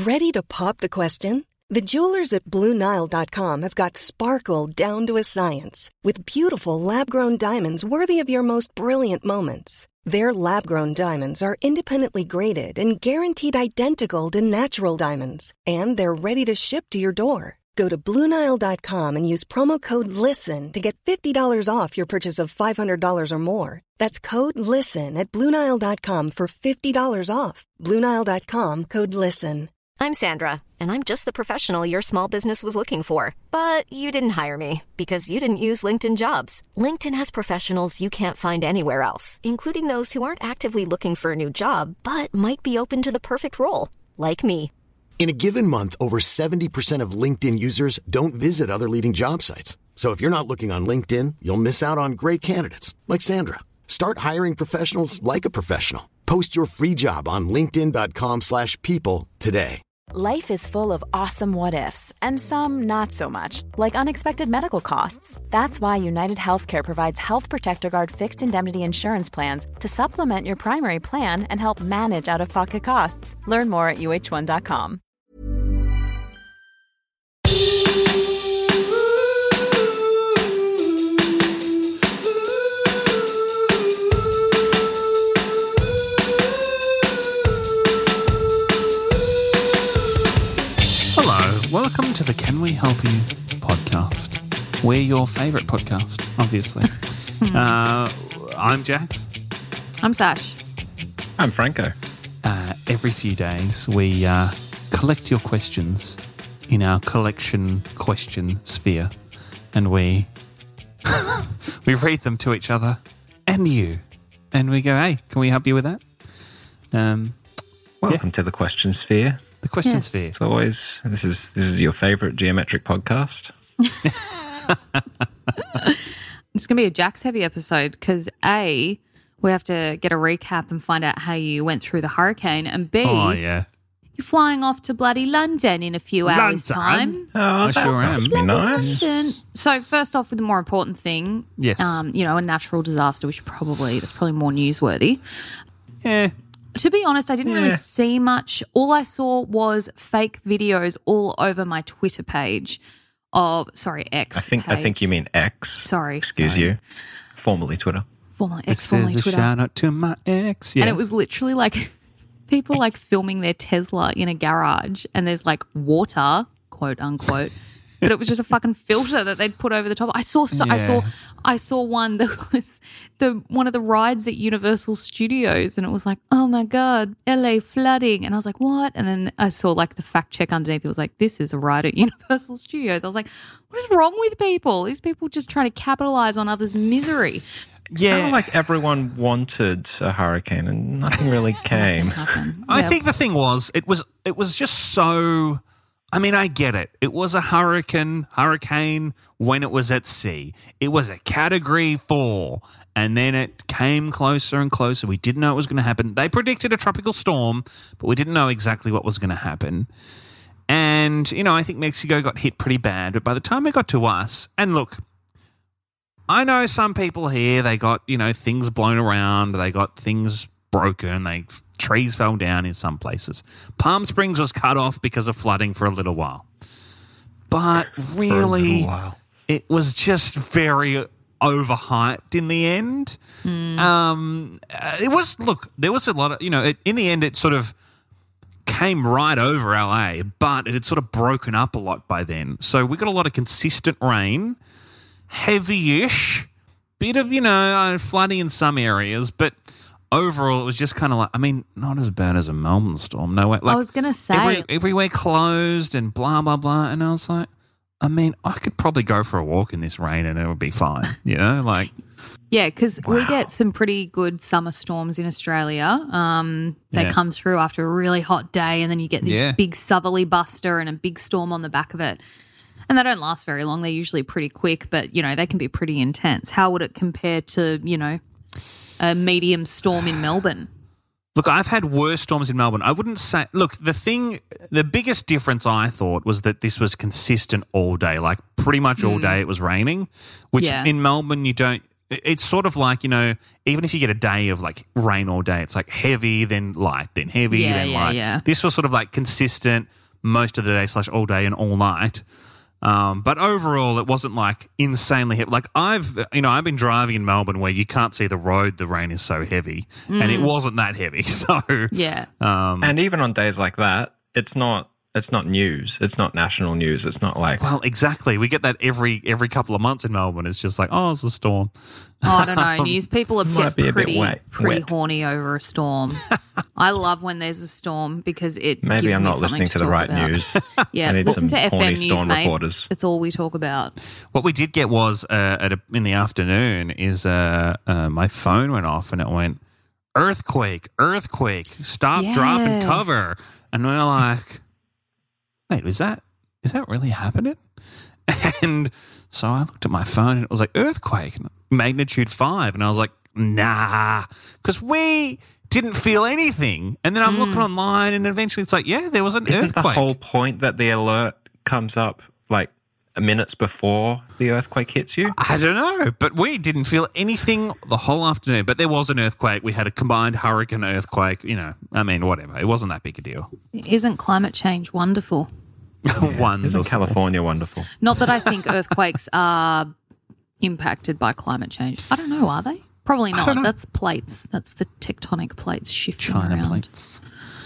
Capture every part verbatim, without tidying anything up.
Ready to pop the question? The jewelers at Blue Nile dot com have got sparkle down to a science with beautiful lab-grown diamonds worthy of your most brilliant moments. Their lab-grown diamonds are independently graded and guaranteed identical to natural diamonds, and they're ready to ship to your door. Go to Blue Nile dot com and use promo code LISTEN to get fifty dollars off your purchase of five hundred dollars or more. That's code LISTEN at Blue Nile dot com for fifty dollars off. Blue Nile dot com, code LISTEN. I'm Sandra, and I'm just the professional your small business was looking for. But you didn't hire me because you didn't use LinkedIn Jobs. LinkedIn has professionals you can't find anywhere else, including those who aren't actively looking for a new job, but might be open to the perfect role, like me. In a given month, over seventy percent of LinkedIn users don't visit other leading job sites. So if you're not looking on LinkedIn, you'll miss out on great candidates like Sandra. Start hiring professionals like a professional. Post your free job on linkedin dot com slash people today. Life is full of awesome what-ifs, and some not so much, like unexpected medical costs. That's why United Healthcare provides Health Protector Guard fixed indemnity insurance plans to supplement your primary plan and help manage out-of-pocket costs. Learn more at U H one dot com. Welcome to the Can We Help You podcast. We're your favourite podcast, obviously. uh, I'm Jax. I'm Sash. I'm Franco. Uh, every few days we uh, collect your questions in our collection question sphere, and we we read them to each other and you, and we go, hey, can we help you with that? Um, Welcome yeah. to the question sphere. The question yes. sphere. It's always, this is this is your favourite geometric podcast. It's going to be a Jax heavy episode because A, we have to get a recap and find out how you went through the hurricane, and B, Oh, yeah. you're flying off to bloody London in a few hours' London? time. Oh, I that sure must am. be nice. London. So first off, with the more important thing, Yes. um, you know, a natural disaster, which probably that's probably more newsworthy. Yeah. To be honest, I didn't really Yeah. see much. All I saw was fake videos all over my Twitter page of, sorry, X I think page. I think you mean X. Sorry. Excuse sorry. you. Formerly Twitter. Formerly This X, formerly is a Twitter. shout out to my ex. Yes. And it was literally like people like filming their Tesla in a garage, and there's like water, quote unquote, but it was just a fucking filter that they'd put over the top. I saw, so, I saw, Yeah. I saw one that was the one of the rides at Universal Studios, and it was like, oh my god, L A flooding, and I was like, what? And then I saw like the fact check underneath. It was like, this is a ride at Universal Studios. I was like, what is wrong with people? These people just trying to capitalize on others' misery. yeah. Sounded like everyone wanted a hurricane and nothing really came. Nothing. I Yeah. think the thing was, it was it was just so. I mean, I get it. It was a hurricane, hurricane when it was at sea. It was a category four, and then it came closer and closer. We didn't know it was going to happen. They predicted a tropical storm, but we didn't know exactly what was going to happen. And, you know, I think Mexico got hit pretty bad, but by the time it got to us, and look, I know some people here, they got, you know, things blown around, they got things broken, they trees fell down in some places. Palm Springs was cut off because of flooding for a little while. But really, Wow. it was just very overhyped in the end. Mm. Um, uh, it was, look, there was a lot of, you know, it, in the end it sort of came right over L A, but it had sort of broken up a lot by then. So we got a lot of consistent rain, heavy-ish, bit of, you know, uh, flooding in some areas, but overall, it was just kind of like, I mean, not as bad as a Melbourne storm. No way. Like, I was going to say. every, everywhere closed and blah, blah, blah. And I was like, I mean, I could probably go for a walk in this rain and it would be fine, you know? Like, Yeah, because we get some pretty good summer storms in Australia. Um, they Yeah. come through after a really hot day, and then you get this Yeah. big southerly buster and a big storm on the back of it. And they don't last very long. They're usually pretty quick, but, you know, they can be pretty intense. How would it compare to, you know, a medium storm in Melbourne? look, I've had worse storms in Melbourne. I wouldn't say, look, the thing, the biggest difference I thought was that this was consistent all day. Like pretty much all day it was raining, which Yeah. in Melbourne you don't, it's sort of like, you know, even if you get a day of like rain all day, it's like heavy, then light, then heavy, Yeah, then yeah, light. yeah. This was sort of like consistent most of the day slash all day and all night. Um, but overall, it wasn't like insanely heavy. Like I've, you know, I've been driving in Melbourne where you can't see the road. The rain is so heavy, and it wasn't that heavy. So Yeah. um, And even on days like that, it's not it's not news. It's not national news. It's not like well, exactly. We get that every every couple of months in Melbourne. It's just like, oh, it's a storm. Oh, I don't know. News people are Might get be a bit pretty, wet- pretty wet. horny over a storm. I love when there's a storm because it maybe gives I'm me not something listening to, the talk right about. news. Yeah, I need listen some to F M horny News, storm mate. reporters. It's all we talk about. What we did get was uh, at a, in the afternoon is uh, uh, my phone went off and it went earthquake, earthquake, stop, Yeah. drop, and cover, and we're like, wait, is that is that really happening? And so I looked at my phone and it was like earthquake, magnitude five, and I was like, nah, because we didn't feel anything. And then I'm looking online, and eventually it's like, yeah, there was an Isn't earthquake. the whole point that the alert comes up like minutes before the earthquake hits you? I don't know, but we didn't feel anything the whole afternoon. But there was an earthquake. We had a combined hurricane earthquake. You know, I mean, whatever. It wasn't that big a deal. Isn't climate change wonderful? One. Isn't California wonderful? Not that I think earthquakes are impacted by climate change. I don't know, are they? Probably not. That's plates. That's the tectonic plates shifting China around. plates.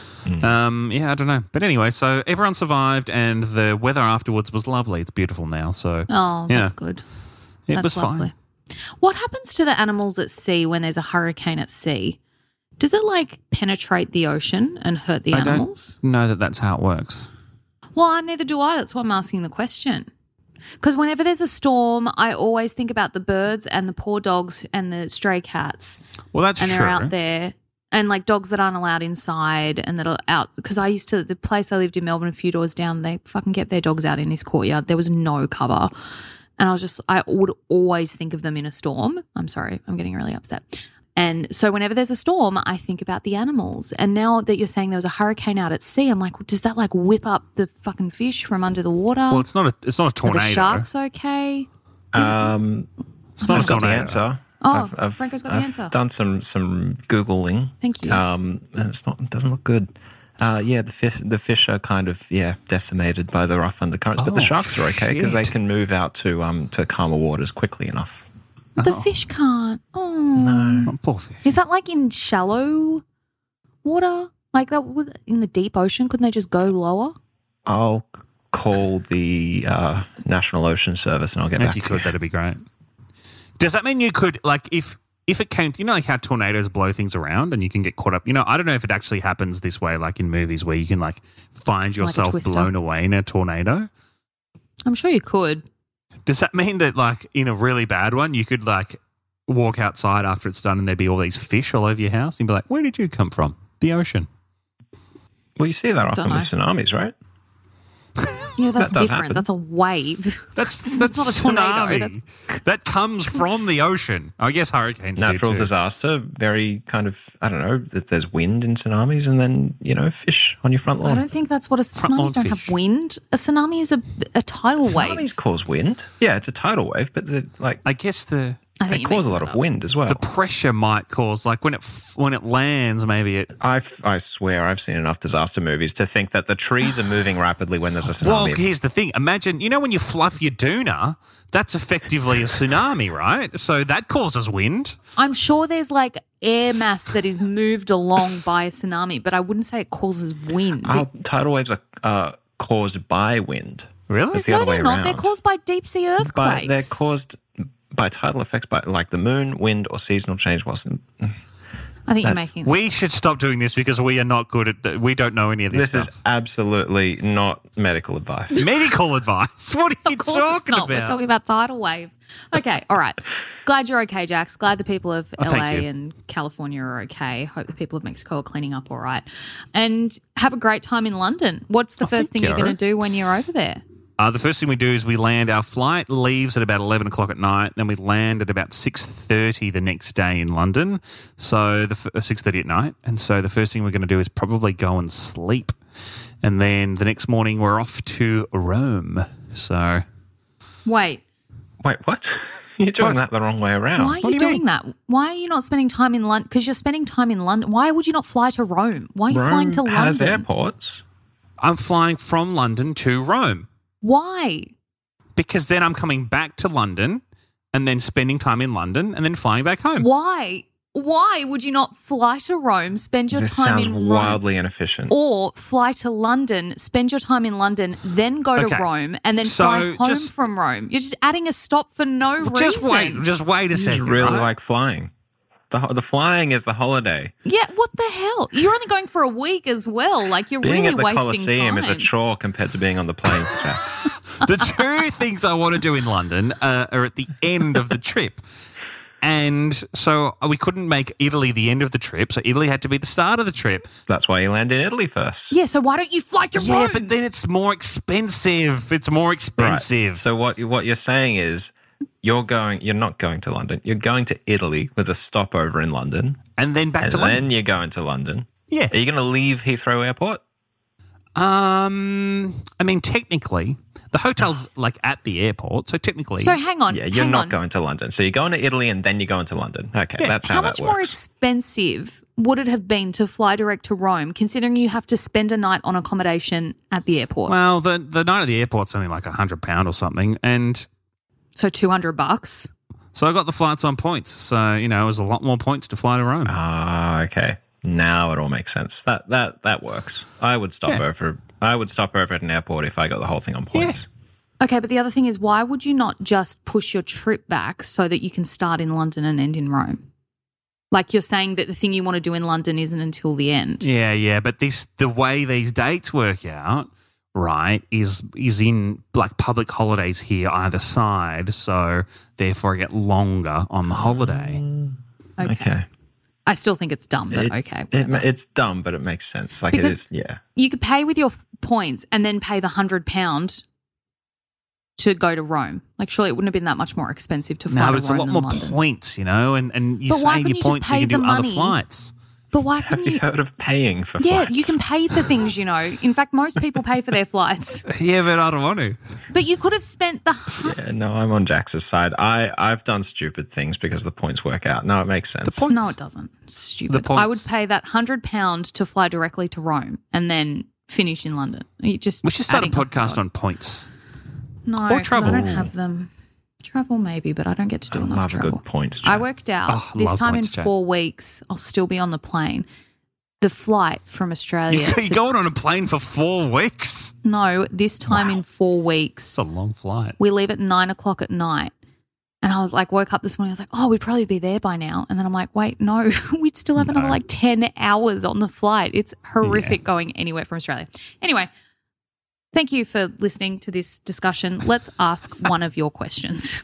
Um, yeah, I don't know. But anyway, so everyone survived, and the weather afterwards was lovely. It's beautiful now. So Oh, yeah, that's good. it That's was lovely. fine. What happens to the animals at sea when there's a hurricane at sea? Does it like penetrate the ocean and hurt the I animals? don't know that that's how it works. Well, neither do I. That's why I'm asking the question. Because whenever there's a storm, I always think about the birds and the poor dogs and the stray cats. Well, that's and true. they're out there. And like dogs that aren't allowed inside and that are out. Because I used to, the place I lived in Melbourne, a few doors down, they fucking kept their dogs out in this courtyard. There was no cover. And I was just, I would always think of them in a storm. I'm sorry, I'm getting really upset. And so whenever there's a storm, I think about the animals. And now that you're saying there was a hurricane out at sea, I'm like, does that like whip up the fucking fish from under the water? Well, it's not a it's not a Are tornado. the sharks okay? Um, It's not I've a got the tornado. answer. Oh, I've, I've, Franco's got the I've answer. done some some googling. Thank you. Um, and it's not. It doesn't look good. Uh, yeah, the fish the fish are kind of yeah decimated by the rough undercurrents, but the Oh, sharks are okay because they shit. can move out to um to calmer waters quickly enough. The fish can't. Oh. Oh, poor fish. Is that like in shallow water? Like that would- in the deep ocean? Couldn't they just go lower? I'll c- call the uh, National Ocean Service and I'll get If back you to could, that'd be great. Does that mean you could, like, if if it came to, you know, like how tornadoes blow things around and you can get caught up? You know, I don't know if it actually happens this way, like in movies where you can, like, find a yourself twister. blown away in a tornado. I'm sure you could. Does that mean that, like, in a really bad one, you could, like, walk outside after it's done and there'd be all these fish all over your house? And you'd be like, where did you come from? The ocean. Well, you see that often Dunno. with tsunamis, right? Yeah, that's That does different. happen. That's a wave. That's that's not a tornado, tsunami. that's- That comes from the ocean. I guess hurricanes Natural do too. disaster, very kind of, I don't know, that there's wind in tsunamis and then, you know, fish on your front I lawn. don't think that's what a Front lawn tsunamis don't fish. have wind. A tsunami is a, a tidal wave. Tsunamis cause wind. Yeah, it's a tidal wave, but the, like I guess the I they think you cause a make lot that of up. wind as well. the pressure might cause, like, when it f- when it lands, maybe it. I I swear I've seen enough disaster movies to think that the trees are moving rapidly when there's a tsunami. Well, here's the thing. Imagine, you know, when you fluff your doona, that's effectively a tsunami, right? So that causes wind. I'm sure there's like air mass that is moved along by a tsunami, but I wouldn't say it causes wind. Oh, tidal waves are uh, caused by wind. Really? It's the no, other they're way not. around. They're caused by deep sea earthquakes. By, they're caused by tidal effects, by like the moon, wind, or seasonal change. Wasn't I think you're that's- making. We should stop doing this because we are not good at. The, we don't know any of this, this stuff. is absolutely not medical advice. Medical advice. What are you Of course it's talking not. about? We're talking about tidal waves. Okay, all right. Glad you're okay, Jax. Glad the people of Oh, thank L A you. and California are okay. Hope the people of Mexico are cleaning up all right. And have a great time in London. What's the Oh, first thank thing you're you. going to do when you're over there? Uh, the first thing we do is we land. Our flight leaves at about eleven o'clock at night. Then we land at about six thirty the next day in London. So the f- six thirty at night. And so the first thing we're going to do is probably go and sleep. And then the next morning we're off to Rome. So Wait, Wait, what? You're doing What? that the wrong way around. Why are What you do you doing mean? that? Why are you not spending time in London? Because you're spending time in London. Why would you not fly to Rome? Why are you Rome flying to has London? airports. I'm flying from London to Rome Why? because then I'm coming back to London and then spending time in London and then flying back home. Why? Why would you not fly to Rome, spend your This time sounds in Rome, wildly inefficient. or fly to London, spend your time in London, then go Okay. to Rome, and then So fly home just- from Rome? You're just adding a stop for no Well, reason. just wait, just wait a You just second. really right? like flying. The ho- the flying is the holiday. Yeah, what the hell? You're only going for a week as well. Like you're Being really at the wasting Colosseum time. is a chore compared to being on the plane. Jack. The two things I want to do in London uh, are at the end of the trip. And so we couldn't make Italy the end of the trip, so Italy had to be the start of the trip. That's why you land in Italy first. Yeah, so why don't you fly to Yeah, Rome? but then it's more expensive. It's more expensive. Right. So what you- what you're saying is you're going. You're not going to London. You're going to Italy with a stopover in London, and then back and to then London. you're going to London. Yeah. Are you going to leave Heathrow Airport? Um, I mean, technically, the hotel's like at the airport, so technically, So hang on. Yeah, you're hang not on. going to London. So you're going to Italy and then you're going to London. Okay, Yeah. that's how, How that much works. more expensive would it have been to fly direct to Rome, considering you have to spend a night on accommodation at the airport? well, the the night at the airport's only like a hundred pound or something, and So two hundred bucks. so I got the flights on points. So you know, it was a lot more points to fly to Rome. Ah, okay. Now it all makes sense. That that that works. I would stop Yeah. over. I would stop over at an airport if I got the whole thing on points. Okay, but the other thing is, why would you not just push your trip back so that you can start in London and end in Rome? Like you're saying that the thing you want to do in London isn't until the end. Yeah, yeah, but this the way these dates work out, right, is is in like public holidays here either side, so therefore I get longer on the holiday. Okay. Okay. I still think it's dumb, but It- okay. It, whatever. it's dumb, but it makes sense. Like Because- it is. Yeah. You could pay with your points and then pay the hundred pound to go to Rome. Like, surely it wouldn't have been that much more expensive to fly No, to but it's a Rome lot than more London. points, you know, and, and you But why save couldn't your you just points, so you pay can do the other money? flights. But why Have couldn't you you? heard of paying for Yeah, flights? you can pay for things, you know. In fact, most people pay for their flights. Yeah, but I don't want to. But you could have spent the. hu- Yeah, no, I'm on Jax's side. I, I've done stupid things because the points work out. No, it makes sense. points. No, it doesn't. Stupid. The I would points. pay that hundred pound to fly directly to Rome and then finish in London. You just We should start a adding up podcast God. on points. No, or 'cause travel. I don't have them. Travel maybe, but I don't get to do I enough love a travel. good points. I Jack. worked out Oh, I this love time points, in Jack. four weeks, I'll still be on the plane. The flight from Australia. You're to- going on a plane for four weeks? no, this time in four weeks. It's a long flight. We leave at nine o'clock at night. And I was like, woke up this morning, I was like, oh, we'd probably be there by now. And then I'm like, wait, no, we'd still have another like ten hours on the flight. It's horrific going anywhere from Australia. Anyway, thank you for listening to this discussion. Let's ask one of your questions.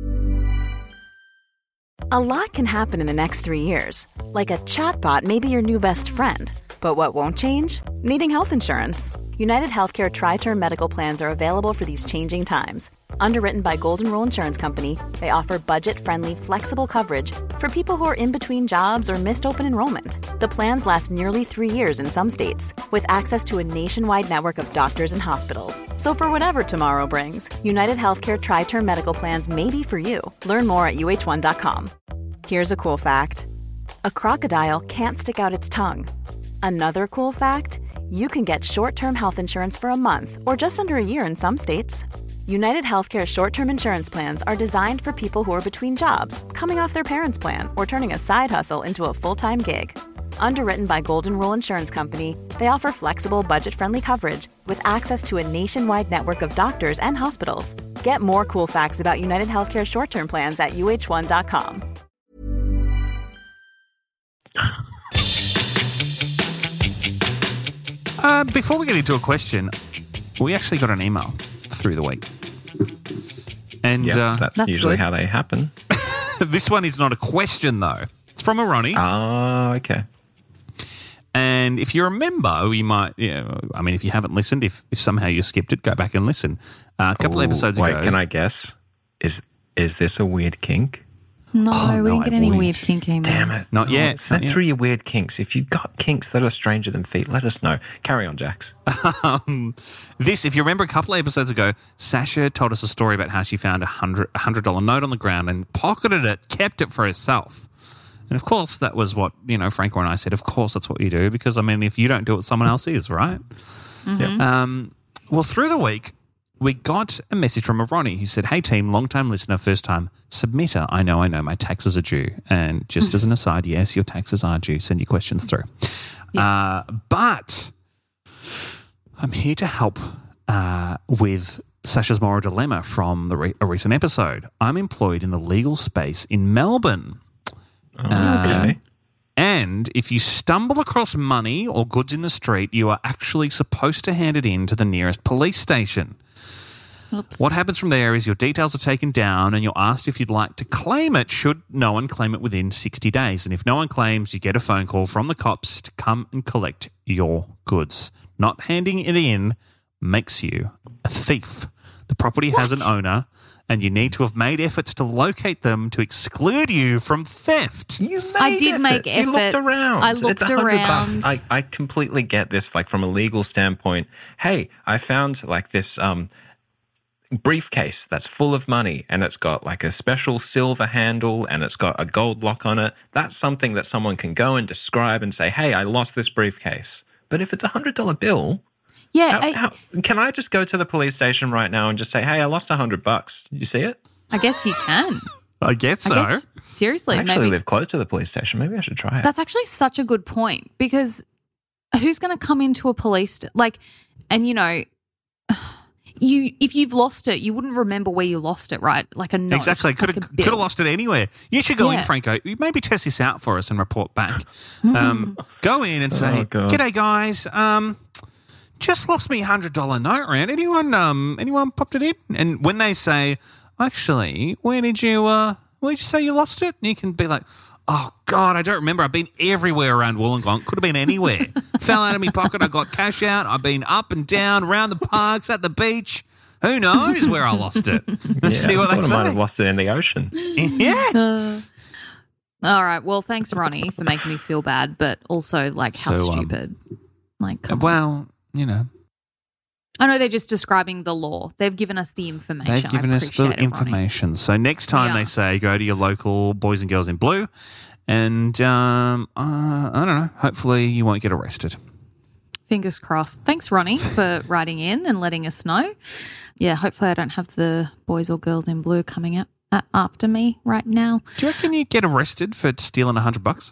A lot can happen in the next three years. Like a chatbot may be your new best friend. But what won't change? Needing health insurance. United Healthcare Tri-Term Medical Plans are available for these changing times. Underwritten by Golden Rule Insurance Company, they offer budget-friendly, flexible coverage for people who are in between jobs or missed open enrollment. The plans last nearly three years in some states, with access to a nationwide network of doctors and hospitals. So for whatever tomorrow brings, United Healthcare Tri-Term Medical Plans may be for you. Learn more at U H one dot com. Here's a cool fact. A crocodile can't stick out its tongue. Another cool fact, you can get short-term health insurance for a month or just under a year in some states. United Healthcare short-term insurance plans are designed for people who are between jobs, coming off their parents' plan, or turning a side hustle into a full-time gig. Underwritten by Golden Rule Insurance Company, they offer flexible, budget-friendly coverage with access to a nationwide network of doctors and hospitals. Get more cool facts about United Healthcare short-term plans at U H one dot com. Uh, before we get into a question, we actually got an email through the week. And Yeah, uh, that's, That's usually good. how they happen. this one is not a question, though. It's from a Ronnie. Oh, okay. And if you remember, you might, yeah, I mean, if you haven't listened, if, if somehow you skipped it, go back and listen. Uh, a couple Ooh, episodes wait, ago. can I guess? Is is this a weird kink? No, Oh, we no, didn't get I any wish. weird kinky emails. Damn it. Not Oh, yet, Send not yet. through your weird kinks. If you've got kinks that are stranger than feet, let us know. Carry on, Jax. Um, this, if you remember a couple of episodes ago, Sasha told us a story about how she found a hundred a hundred dollar note on the ground and pocketed it, kept it for herself. And of course, that was what, you know, Franco and I said, of course, that's what you do. Because, I mean, if you don't do it, someone else is, right? Mm-hmm. Um, well, through the week, we got a message from a Ronnie who said, hey, team, long-time listener, first-time submitter. I know, I know, my taxes are due. And just as an aside, yes, your taxes are due. Send your questions through. Yes. Uh, but I'm here to help uh, with Sasha's moral dilemma from the re- a recent episode. I'm employed in the legal space in Melbourne. Oh, okay. And if you stumble across money or goods in the street, you are actually supposed to hand it in to the nearest police station. Oops. What happens from there is your details are taken down and you're asked if you'd like to claim it should no one claim it within sixty days. And if no one claims, you get a phone call from the cops to come and collect your goods. Not handing it in makes you a thief. The property has an owner and you need to have made efforts to locate them to exclude you from theft. You made I did make efforts. You looked efforts. around. I looked it's a hundred bucks. around. I, I completely get this, like from a legal standpoint. Hey, I found like this um, briefcase that's full of money and it's got like a special silver handle and it's got a gold lock on it. That's something that someone can go and describe and say, hey, I lost this briefcase. But if it's a hundred dollar bill, Yeah, how, I, how, can I just go to the police station right now and just say, hey, I lost a hundred bucks? You see it? I guess you can. I guess so. I guess, seriously, I actually maybe live close to the police station. Maybe I should try it. that's actually such a good point because who's going to come into a police st- like, and you know, you if you've lost it, you wouldn't remember where you lost it, right? Like a note, Exactly. Could like have a could have bill. lost it anywhere. You should go Yeah. in, Franco. Maybe test this out for us and report back. Um, go in and say, Oh, God. "G'day, guys. Um, just lost me a hundred dollar note around. Anyone? Um, anyone popped it in?" And when they say, "Actually, where did you? Uh, where did you say you lost it?" And you can be like, "Oh God, I don't remember. I've been everywhere around Wollongong. Could have been anywhere. Fell out of my pocket. I got cash out. I've been up and down around the parks, at the beach." Who knows where I lost it? Let's see I what thought they I say. might have lost it in the ocean. Yeah. All right. Well, thanks, Ronnie, for making me feel bad, but also like how So, um, stupid. Like, come on. Well, you know, I know they're just describing the law. They've given us the information. they've given I us the appreciate it, Ronnie. information. So next time Yeah. they say go to your local Boys and Girls in Blue, and um, uh, I don't know. Hopefully you won't get arrested. Fingers crossed. Thanks, Ronnie, for writing in and letting us know. Yeah, hopefully I don't have the boys or girls in blue coming up uh, after me right now. Do you reckon you get arrested for stealing a hundred bucks?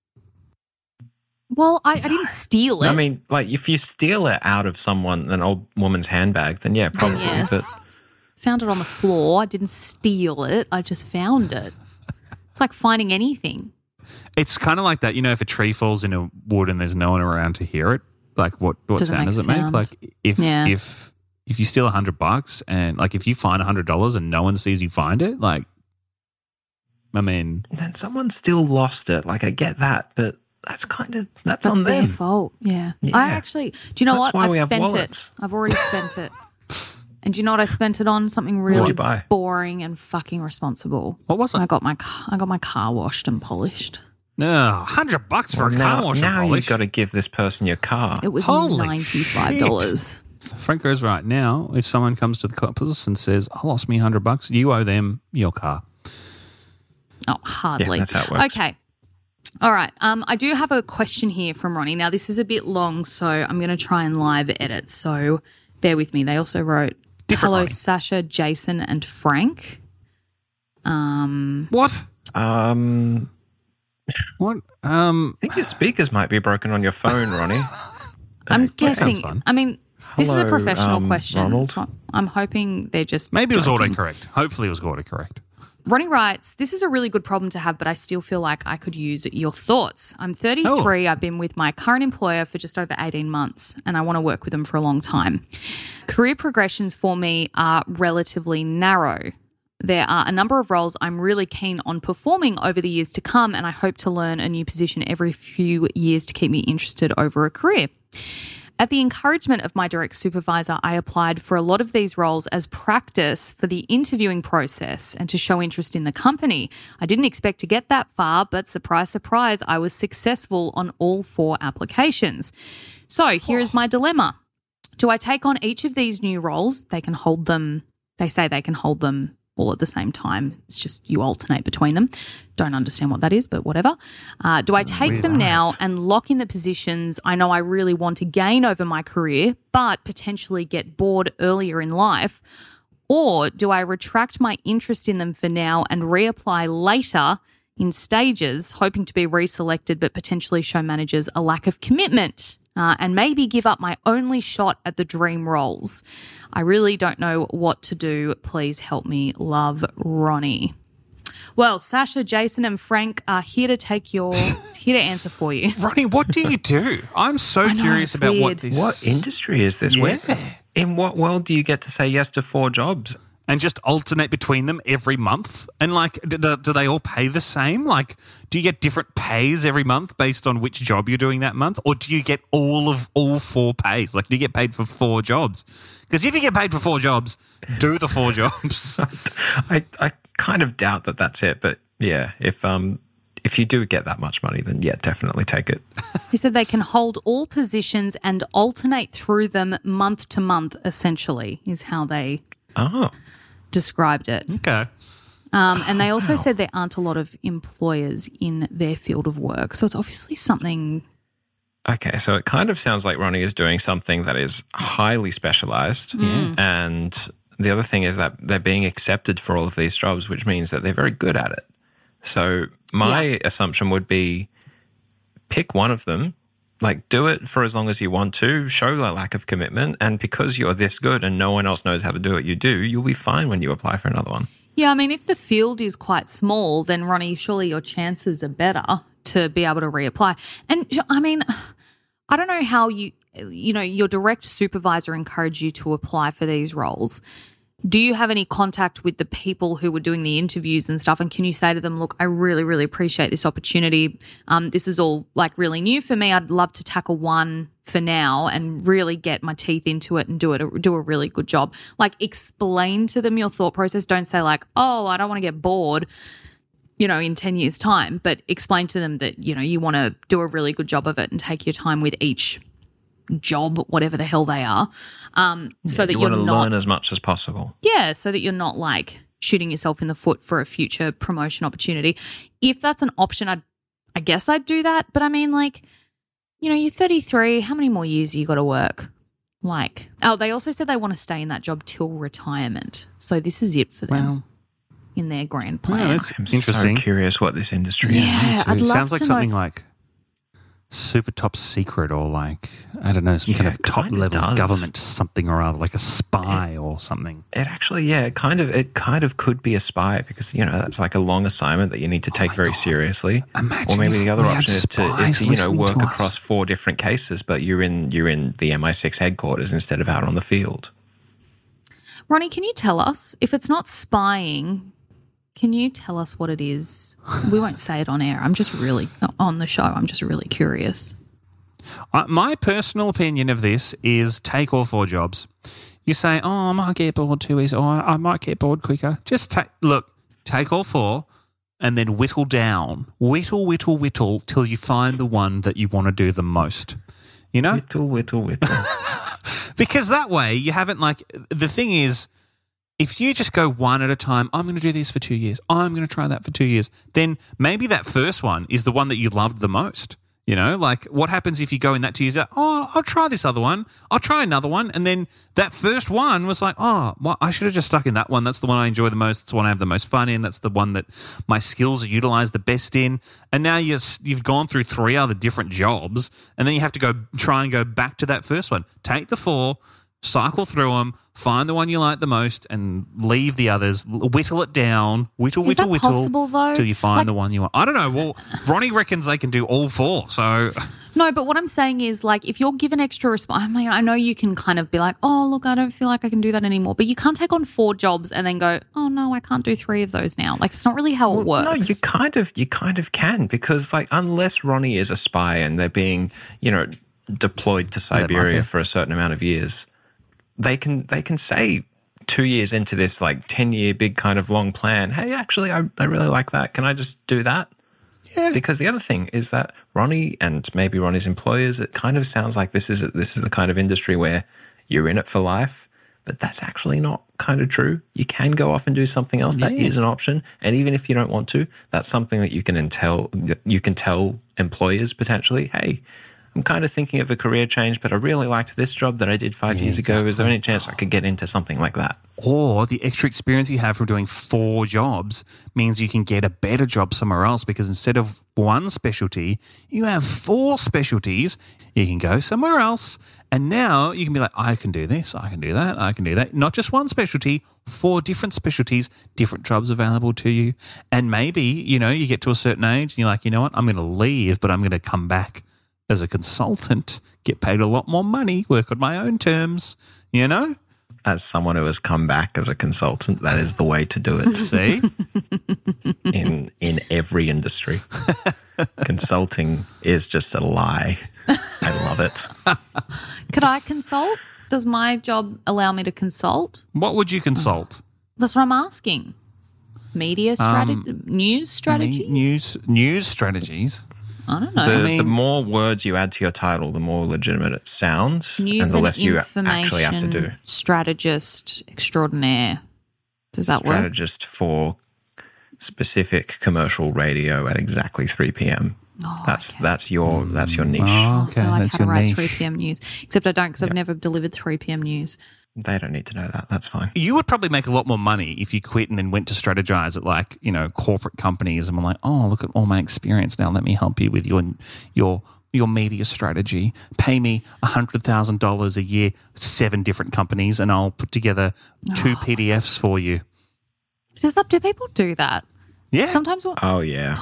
Well, I, I didn't steal it. I mean, like if you steal it out of someone, an old woman's handbag, then yeah, probably. yes. But Found it on the floor. I didn't steal it. I just found it. It's like finding anything. It's kind of like that. You know, if a tree falls in a wood and there's no one around to hear it, like what what Doesn't sound make does a it make? sound. Like if Yeah. if if you steal a hundred bucks and like if you find a hundred dollars and no one sees you find it, like I mean, then someone still lost it. Like I get that, but that's kind of that's, That's on their them. fault. Yeah. Yeah. I actually, do you know That's what? why I've we have spent wallets. it. I've already spent it. And do you know what I spent it on? Something What'd really you buy? boring and fucking responsible. what was I it? got my car, I got my car washed and polished. No, hundred bucks for Well, a car now, wash and now polish. you've got to give this person your car. It was Holy ninety-five dollars. Franco's right now. If someone comes to the cops and says, "I lost me a hundred bucks," you owe them your car. Oh, hardly. Yeah, that's how it works. Okay. All right. Um, I do have a question here from Ronnie. Now, this is a bit long, so I'm going to try and live edit. So bear with me. They also wrote, Different hello, Ronnie. Sasha, Jason, and Frank. Um, What? Um, What? Um, I think your speakers might be broken on your phone, Ronnie. I'm that sounds guessing. fun. I mean, this is a Hello, professional um, question. Ronald? So I'm hoping they're just maybe it was joking. autocorrect. Hopefully, it was autocorrect. Ronnie writes, this is a really good problem to have, but I still feel like I could use your thoughts. I'm thirty-three. Oh. I've been with my current employer for just over eighteen months, and I want to work with them for a long time. Career progressions for me are relatively narrow. There are a number of roles I'm really keen on performing over the years to come, and I hope to learn a new position every few years to keep me interested over a career. At the encouragement of my direct supervisor, I applied for a lot of these roles as practice for the interviewing process and to show interest in the company. I didn't expect to get that far, but surprise, surprise, I was successful on all four applications. So here is my dilemma. Do I take on each of these new roles? They can hold them, they say they can hold them all at the same time. It's just you alternate between them. Don't understand what that is, but whatever. Uh, do I take Weird them art. now and lock in the positions I know I really want to gain over my career, but potentially get bored earlier in life? Or do I retract my interest in them for now and reapply later in stages, hoping to be reselected but potentially show managers a lack of commitment uh, and maybe give up my only shot at the dream roles? I really don't know what to do. Please help me. Love, Ronnie. Well, Sasha, Jason and Frank are here to take your, here to answer for you. Ronnie, what do you do? I'm so I know, curious it's about weird. what this What industry is this? Yeah. Where, in what world do you get to say yes to four jobs? and just alternate between them every month? And like, do, do they all pay the same? Like, do you get different pays every month based on which job you're doing that month? Or do you get all of all four pays? Like, do you get paid for four jobs? Because if you get paid for four jobs, do the four jobs. I, I kind of doubt that that's it. But yeah, if um if you do get that much money, then yeah, definitely take it. He said they can hold all positions and alternate through them month to month, essentially, is how they Oh. described it. Okay. Um, and they also said there aren't a lot of employers in their field of work. So it's obviously something. Okay, so it kind of sounds like Ronnie is doing something that is highly specialized. And the other thing is that they're being accepted for all of these jobs, which means that they're very good at it. So my Yeah. assumption would be pick one of them, like do it for as long as you want to, show a lack of commitment, and because you're this good and no one else knows how to do it, you do, you'll be fine when you apply for another one. Yeah, I mean, if the field is quite small, then Ronnie, surely your chances are better to be able to reapply. And I mean, I don't know how you, you know, your direct supervisor encouraged you to apply for these roles. Do you have any contact with the people who were doing the interviews and stuff? And can you say to them, look, I really, really appreciate this opportunity. Um, this is all like really new for me. I'd love to tackle one for now and really get my teeth into it and do it, do a really good job. Like explain to them your thought process. Don't say like, oh, I don't want to get bored, you know, in ten years time, but explain to them that, you know, you want to do a really good job of it and take your time with each job, whatever the hell they are, um, so that you you're want to not learn as much as possible. yeah, so that you're not like shooting yourself in the foot for a future promotion opportunity. If that's an option, I'd, I guess I'd do that. But I mean, like, you know, you're thirty-three. How many more years you got to work? Like, oh, they also said they want to stay in that job till retirement. So this is it for them Wow. in their grand Yeah, plan. that's I'm interesting. so curious what this industry Yeah. is. Me too. I'd love Sounds like to something know- like super top secret or like, I don't know, some kind Yeah, of it top kinda level does. government something or other, like a spy or something. It actually, yeah, it kind of, it kind of could be a spy because you know that's like a long assignment that you need to take my very God. seriously. Imagine or maybe if the other we had option is to, is spies to you know listening work to us. across four different cases, but you're in you're in the M I six headquarters instead of out on the field. Ronnie, can you tell us if it's not spying? Can you tell us what it is? We won't say it on air. I'm just really on the show. I'm just really curious. Uh, my personal opinion of this is take all four jobs. You say, oh, I might get bored too easy, or I might get bored quicker. Just take, look, take all four and then whittle down, whittle, whittle, whittle till you find the one that you want to do the most. You know? Whittle, whittle, whittle. Because that way you haven't like, the thing is, if you just go one at a time, I'm going to do this for two years, I'm going to try that for two years, then maybe that first one is the one that you loved the most. You know, like what happens if you go in that two years, oh, I'll try this other one, I'll try another one, and then that first one was like, oh, well, I should have just stuck in that one. That's the one I enjoy the most. That's the one I have the most fun in. That's the one that my skills are utilized the best in. And now you're, you've gone through three other different jobs, and then you have to go try and go back to that first one. Take the four, cycle through them, find the one you like the most, and leave the others. Whittle it down, whittle, Is whittle, that whittle, possible, though? till you find Like- the one you want. I don't know. Well, Ronnie reckons they can do all four, so No, but what I'm saying is, like, if you're given extra response, I mean, I know you can kind of be like, oh, look, I don't feel like I can do that anymore. But you can't take on four jobs and then go, oh, no, I can't do three of those now. Like, it's not really how it Well, works. No, you kind of you kind of can because like unless Ronnie is a spy and they're being you know deployed to Siberia for a certain amount of years, they can they can say two years into this like ten year big kind of long plan, hey, actually, I, I really like that. Can I just do that? Yeah. Because the other thing is that Ronnie and maybe Ronnie's employers, it kind of sounds like this is this is the kind of industry where you're in it for life, but that's actually not kind of true. You can go off and do something else. That Yeah. is an option, and even if you don't want to, that's something that you can tell you can tell employers potentially. Hey, I'm kind of thinking of a career change, but I really liked this job that I did five Yeah, years ago. exactly. Is there any chance I could get into something like that? Or the extra experience you have from doing four jobs means you can get a better job somewhere else, because instead of one specialty, you have four specialties. You can go somewhere else, and now you can be like, I can do this, I can do that, I can do that. Not just one specialty, four different specialties, different jobs available to you. And maybe, you know, you get to a certain age and you're like, you know what, I'm going to leave, but I'm going to come back as a consultant, get paid a lot more money, work on my own terms, you know? As someone who has come back as a consultant, that is the way to do it. See? in in every industry, consulting is just a lie. I love it. Could I consult? Does my job allow me to consult? What would you consult? That's what I'm asking. Media strategy, news strategies? News, news strategies. I don't know. The, I mean- the more words you add to your title, the more legitimate it sounds, News and the and less you information actually have to do. strategist extraordinaire. Does that work? Strategist for specific commercial radio at exactly three p.m. Oh, that's okay. that's your that's your niche. Oh, okay, so like that's how to your write niche. three p.m. news. Except I don't, because I've never delivered three p.m. news. They don't need to know that. That's fine. You would probably make a lot more money if you quit and then went to strategize at like, you know, corporate companies and were like, oh, look at all my experience now. Let me help you with your your your media strategy. Pay me one hundred thousand dollars a year, seven different companies, and I'll put together two P D Fs for you. Does that, do people do that? Yeah. Sometimes when- Oh yeah.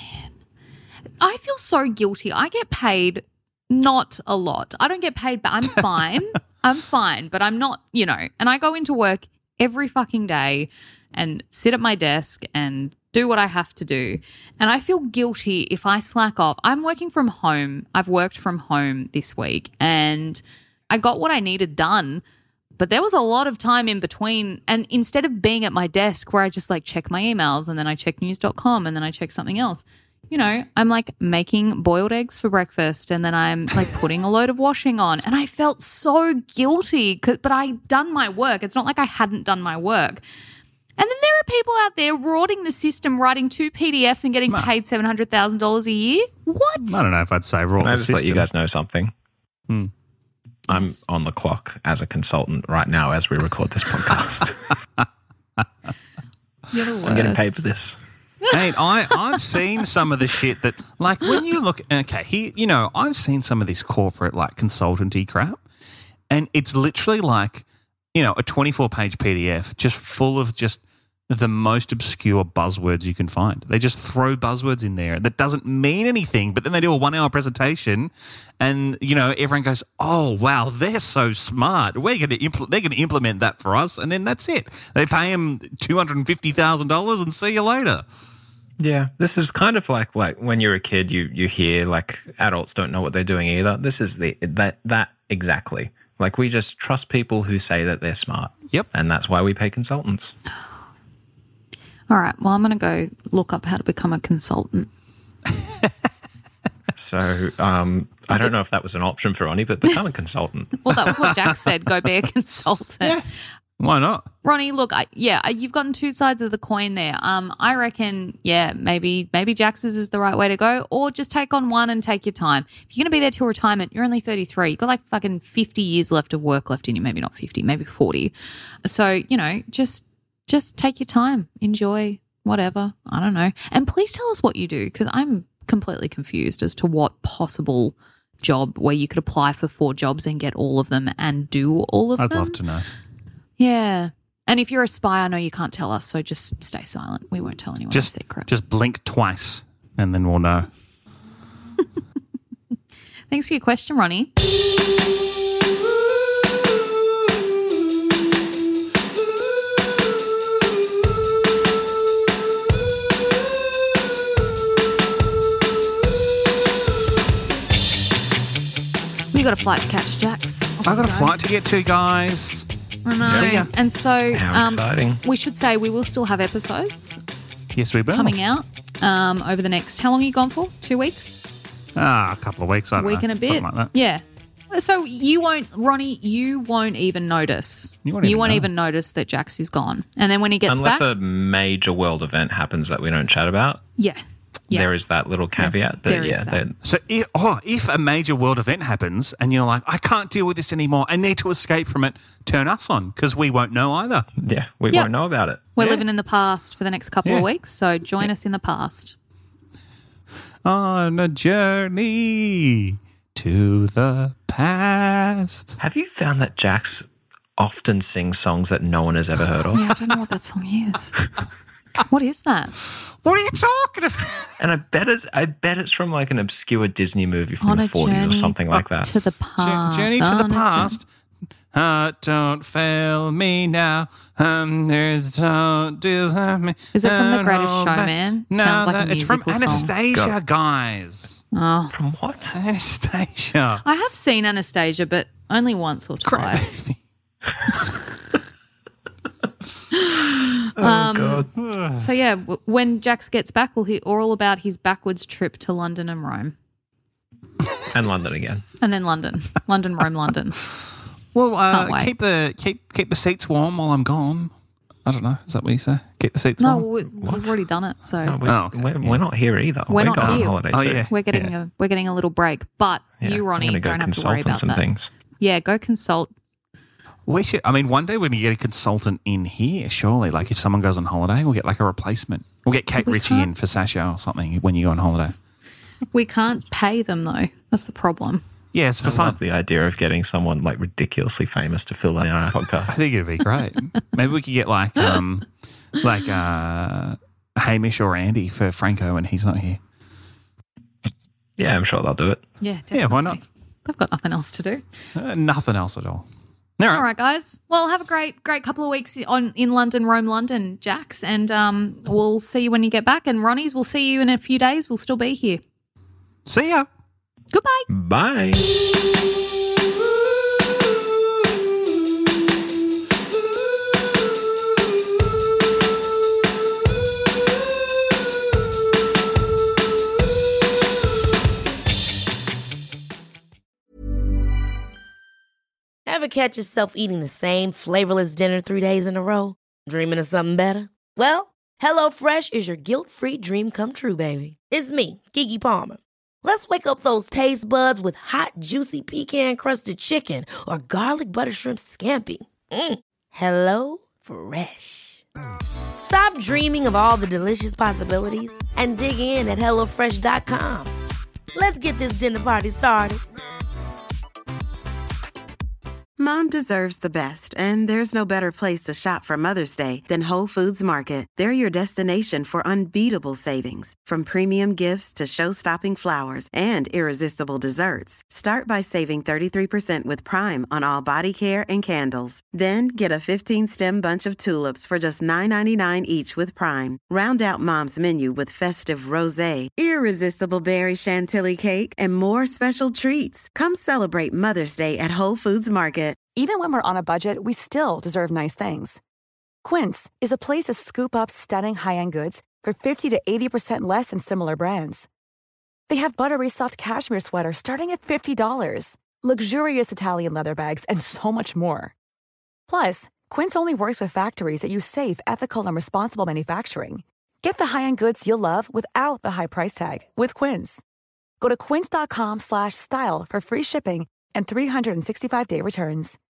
I feel so guilty. I get paid not a lot. I don't get paid, but I'm fine. I'm fine, but I'm not, you know, and I go into work every fucking day and sit at my desk and do what I have to do. And I feel guilty if I slack off. I'm working from home. I've worked from home this week and I got what I needed done, but there was a lot of time in between. And instead of being at my desk where I just like check my emails and then I check news dot com and then I check something else, you know, I'm like making boiled eggs for breakfast and then I'm like putting a load of washing on. And I felt so guilty, 'cause, but I'd done my work. It's not like I hadn't done my work. And then there are people out there rorting the system, writing two P D Fs and getting paid seven hundred thousand dollars a year. What? I don't know if I'd say raw. Can I the just let you system. guys know something? Hmm. I'm on the clock as a consultant right now as we record this podcast. You're the worst. I'm getting paid for this. Hey, I, I've seen some of the shit that, like, when you look, okay, he, you know, I've seen some of this corporate, like, consultancy crap, and it's literally like, you know, a twenty-four page P D F just full of just the most obscure buzzwords you can find. They just throw buzzwords in there that doesn't mean anything, but then they do a one hour presentation and, you know, everyone goes, oh, wow, they're so smart. We're going to impl- they're going to implement that for us. And then that's it. They pay them two hundred fifty thousand dollars and see you later. Yeah, this is kind of like like when you're a kid, you you hear like adults don't know what they're doing either. This is the that that exactly. Like we just trust people who say that they're smart. Yep. And that's why we pay consultants. All right. Well, I'm going to go look up how to become a consultant. So um, I don't know if that was an option for Ronnie, but become a consultant. Well, that was what Jack said. Go be a consultant. Why not? Ronnie, look, I, yeah, you've gotten two sides of the coin there. Um, I reckon, yeah, maybe maybe Jax's is the right way to go, or just take on one and take your time. If you're going to be there till retirement, you're only thirty-three. You've got like fucking fifty years left of work left in you. Maybe not fifty, maybe forty. So, you know, just just take your time. Enjoy whatever. I don't know. And please tell us what you do, because I'm completely confused as to what possible job where you could apply for four jobs and get all of them and do all of I'd them. love to know. Yeah. And if you're a spy, I know you can't tell us, so just stay silent. We won't tell anyone Just, a secret. just blink twice and then we'll know. Thanks for your question, Ronnie. We got a flight to catch, Jax. I've got a flight to get to, guys. I know. See ya. And so How um, exciting. we should say we will still have episodes Yes, we will. coming out um, over the next, how long are you gone for? Two weeks? Ah, a couple of weeks. I A don't week know, and a bit? something like that. Yeah. So you won't, Ronnie, you won't even notice. You won't even know. even notice that Jax is gone. And then when he gets Unless back. a major world event happens that we don't chat about, yeah. Yeah. there is that little caveat. But There is yeah, that. that- So, if, oh, if a major world event happens and you're like, I can't deal with this anymore, I need to escape from it, turn us on because we won't know either. yeah, we Yep. won't know about it. We're Yeah. living in the past for the next couple Yeah. of weeks. So join us in the past. On a journey to the past. Have you found that Jax often sings songs that no one has ever heard of? Yeah, I don't know what that song is. What is that? What are you talking about? And I bet it's I bet it's from like an obscure Disney movie from On the a forties or journey something like that. to the past. Journey to On the a journey- past. Heart, don't fail me now. Um, there's don't desert me. Is it from The Greatest Oh, but- Showman? No, Sounds like a that- it's from musical song. Anastasia, God. guys. Oh, From what? Anastasia. I have seen Anastasia, but only once or twice. Oh God! So yeah, w- when Jax gets back, we'll hear all about his backwards trip to London and Rome, And London again. and then London, London, Rome, London. Well, Can't uh, wait. keep the keep keep the seats warm while I'm gone. I don't know. Is that what you say? Keep the seats No, warm. we, we've already done it, so No, we, Oh, okay. we're, we're not here either. We're not going here. on holiday Oh, too. yeah. we're getting Yeah. a we're getting a little break. But Yeah, you, Ronnie, I'm gonna go don't have to consult worry on about some that. things. Yeah, go consult. We should. I mean, one day when we get a consultant in here, surely, like if someone goes on holiday, we'll get like a replacement. We'll get Kate We Ritchie can't- in for Sasha or something when you go on holiday. We can't pay them though. That's the problem. Yeah, it's for I fun. love the idea of getting someone like ridiculously famous to fill in our I podcast. think it'd be great. Maybe we could get like um like uh Hamish or Andy for Franco when he's not here. Yeah, I'm sure they'll do it. Yeah, definitely. Yeah, why not? They've got nothing else to do. Uh, nothing else at all. All right. All right, guys. Well, have a great, great couple of weeks on in London, Rome, London, Jax, and um, we'll see you when you get back. And Ronnie's, we'll see you in a few days. We'll still be here. See ya. Goodbye. Bye. Ever catch yourself eating the same flavorless dinner three days in a row? Dreaming of something better? Well, HelloFresh is your guilt-free dream come true, baby. It's me, Keke Palmer. Let's wake up those taste buds with hot, juicy pecan-crusted chicken or garlic butter shrimp scampi. Mm. Hello Fresh. Stop dreaming of all the delicious possibilities and dig in at hello fresh dot com. Let's get this dinner party started. Mom deserves the best, and there's no better place to shop for Mother's Day than Whole Foods Market. They're your destination for unbeatable savings, from premium gifts to show-stopping flowers and irresistible desserts. Start by saving thirty-three percent with Prime on all body care and candles. Then get a fifteen-stem bunch of tulips for just nine ninety-nine each with Prime. Round out Mom's menu with festive rosé, irresistible berry chantilly cake, and more special treats. Come celebrate Mother's Day at Whole Foods Market. Even when we're on a budget, we still deserve nice things. Quince is a place to scoop up stunning high-end goods for fifty to eighty percent less than similar brands. They have buttery soft cashmere sweaters starting at fifty dollars, luxurious Italian leather bags, and so much more. Plus, Quince only works with factories that use safe, ethical, and responsible manufacturing. Get the high-end goods you'll love without the high price tag with Quince. Go to quince.com slash style for free shipping and three sixty-five day returns.